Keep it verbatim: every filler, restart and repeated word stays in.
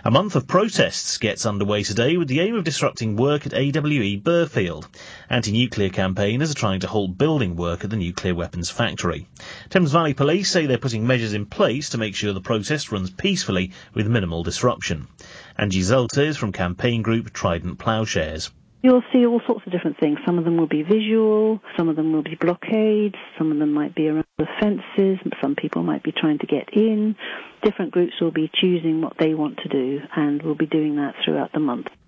A month of protests gets underway today with the aim of disrupting work at A W E Burfield. Anti-nuclear campaigners are trying to halt building work at the nuclear weapons factory. Thames Valley Police say they're putting measures in place to make sure the protest runs peacefully with minimal disruption. Angie Zelter is from campaign group Trident Ploughshares. You'll see all sorts of different things. Some of them will be visual, some of them will be blockades, some of them might be around the fences, some people might be trying to get in. Different groups will be choosing what they want to do, and we'll be doing that throughout the month.